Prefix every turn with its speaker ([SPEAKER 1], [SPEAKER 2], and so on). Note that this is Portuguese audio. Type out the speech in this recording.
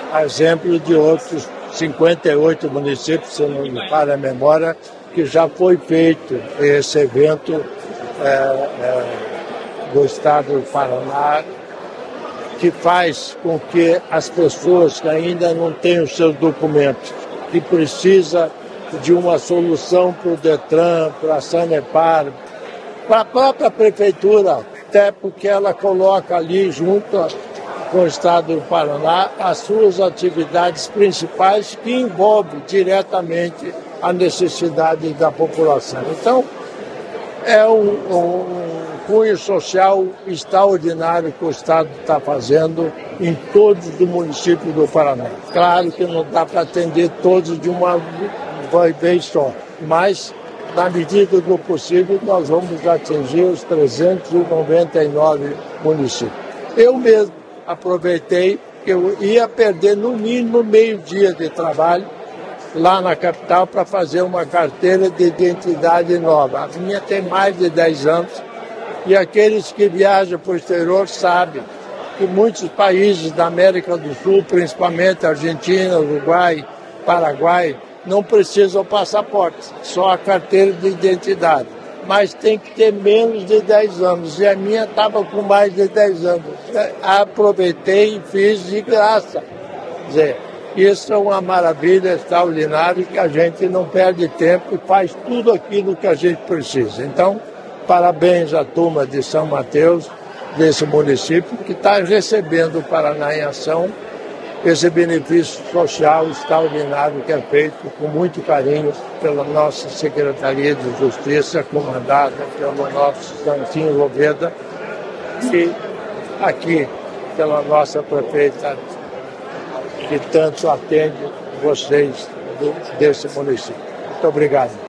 [SPEAKER 1] a exemplo de outros 58 municípios, se não me falha a memória, que já foi feito esse evento do estado do Paraná, que faz com que as pessoas que ainda não têm os seus documentos, que precisa de uma solução para o Detran, para a Sanepar, para a própria prefeitura, até porque ela coloca ali junto com o estado do Paraná as suas atividades principais que envolvem diretamente a necessidade da população. Então, é um cunho social extraordinário que o Estado está fazendo em todos os municípios do Paraná. Claro que não dá para atender todos de uma vez só, mas, na medida do possível, nós vamos atingir os 399 municípios. Eu mesmo aproveitei que eu ia perder no mínimo meio-dia de trabalho lá na capital para fazer uma carteira de identidade nova. A minha tem mais de 10 anos e aqueles que viajam para o exterior sabem que muitos países da América do Sul, principalmente Argentina, Uruguai, Paraguai, não precisam passaporte, só a carteira de identidade. Mas tem que ter menos de 10 anos. E a minha estava com mais de 10 anos. Aproveitei e fiz de graça. Quer dizer, isso é uma maravilha extraordinária que a gente não perde tempo e faz tudo aquilo que a gente precisa. Então, parabéns à turma de São Mateus, desse município, que está recebendo o Paraná em Ação, esse benefício social extraordinário que é feito com muito carinho pela nossa Secretaria de Justiça, comandada pelo nosso Santinho Loveda, e aqui pela nossa prefeita, que tanto atende vocês desse município. Muito obrigado.